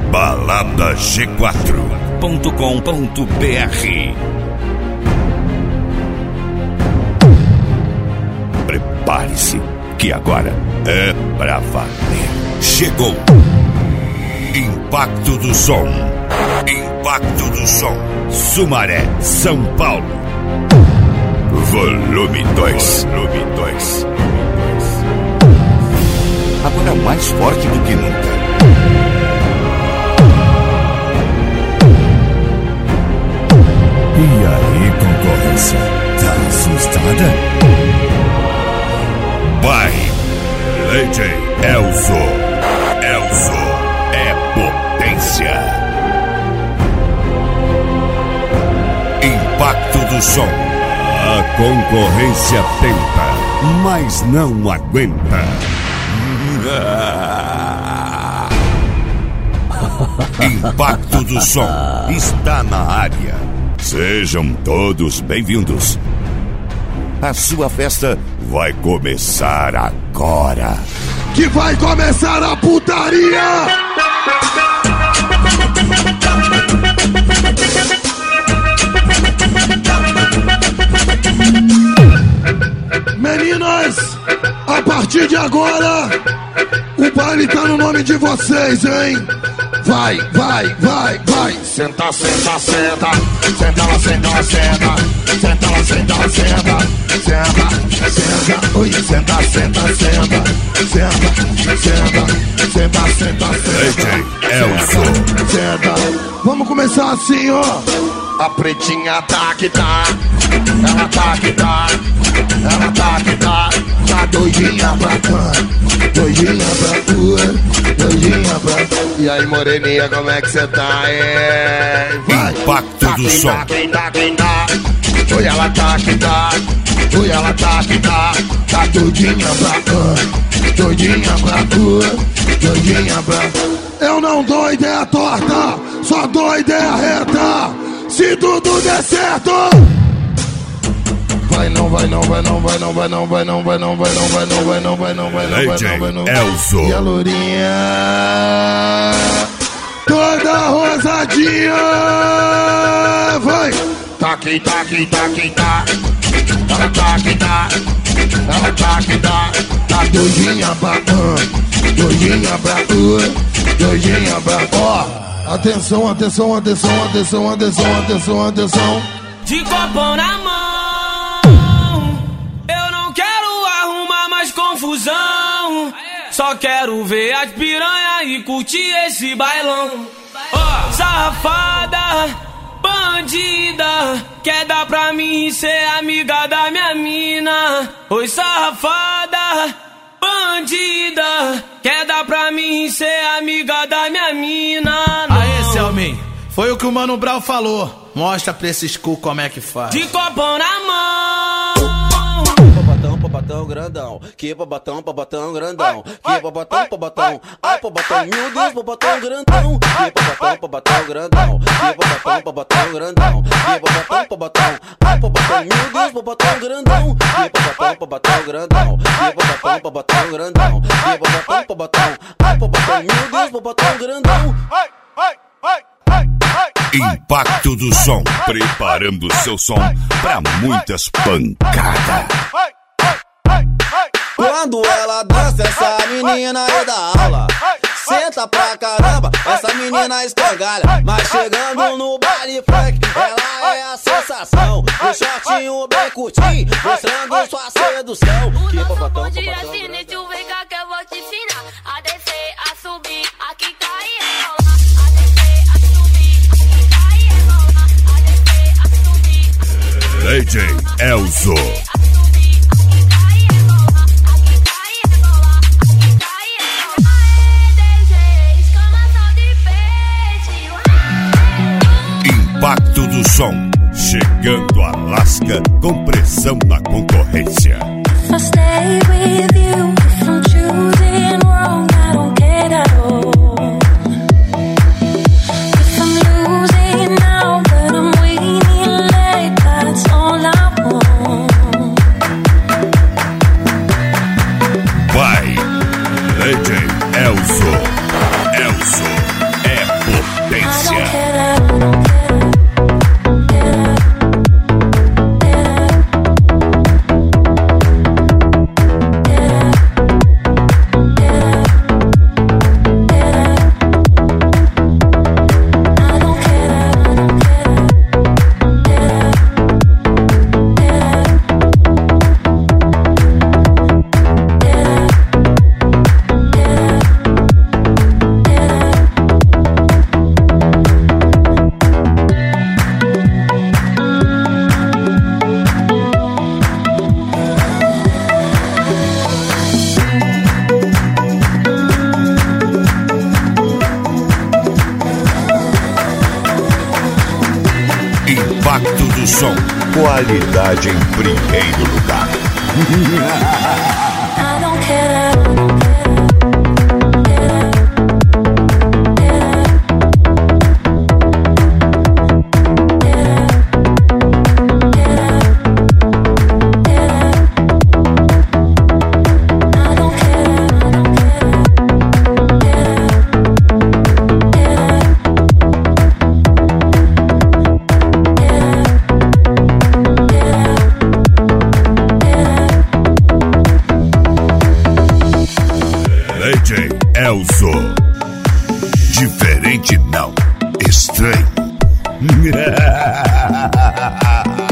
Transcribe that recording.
baladag4.com.br. Prepare-se, que agora é pra valer. Chegou Impacto do Som. Impacto do Som. Sumaré, São Paulo. Volume 2. Agora mais forte do que nunca. E aí, concorrência? Tá assustada? Vai, Lady Elzo. Elzo é potência. Impacto do Som. A concorrência tenta, mas não aguenta. Impacto do Som está na área. Sejam todos bem-vindos. A sua festa vai começar agora. Que vai começar a putaria! Meninas, a partir de agora, o baile tá no nome de vocês, hein? Vai. Senta. Senta lá, senta. Oi, senta. Elzo. Senta. Vamos começar assim, ó. A pretinha tá que tá. Ela tá que tá. Tá doidinha pra cá, doidinha pra tua, doidinha pra... E aí, moreninha, como é que cê tá, hein? Vai. Impacto do Som. Oi, ela tá que tá. Tá doidinha pra cá, doidinha pra tua, doidinha pra... Eu não dou ideia torta, só dou ideia reta. Se tudo der certo... Vai não. Elzo. E a lourinha toda rosadinha. Vai. Tá que tá. Ela tá que tá. Tá doidinha pra doidinha pra tua, doidinha pra... Ó, atenção. De copão na mão, eu não quero arrumar mais confusão. Só quero ver as piranha e curtir esse bailão. Ó, safada, bandida, quer dar pra mim ser amiga da minha mina. Oi, safada, bandida, quer dar pra mim ser amiga da minha mina. Aê, Selmin, foi o que o Mano Brown falou. Mostra pra esses cu como é que faz. De copão na mão. Pobatão grandão. Que pobatão grandão. Que pobatão. Ai, pobatão, meu Deus, pobatão grandão. Que pobatão grandão. Que pobatão grandão. Que pobatão. Ai, pobatão, meu Deus, pobatão grandão. Que pobatão grandão. Que pobatão grandão. Que pobatão. Ai, pobatão, meu Deus, pobatão grandão. Impacto do Som, preparando seu som pra muitas pancadas. Quando ela dança, essa menina é da aula. Senta pra caramba, essa menina escangalha. Mas chegando no baile funk, ela é a sensação. O shortinho bem curtinho, mostrando sua sedução. O nosso bonde é sinistro, vem cá que eu vou te ensinar. A descer, a subir, a quicar e rebolar. A descer, a subir, a quicar e rebolar. A descer, a subir, DJ Elzo. Impacto do Som, chegando a Lasca com pressão na concorrência. If I stay with you, if I'm choosing wrong, I don't care at all. If I'm losing now, but I'm winning late, that's all I want. Vai, DJ Elzo. Elzo é do som, qualidade em primeiro lugar. I don't care. DJ Elzo. Diferente não, estranho.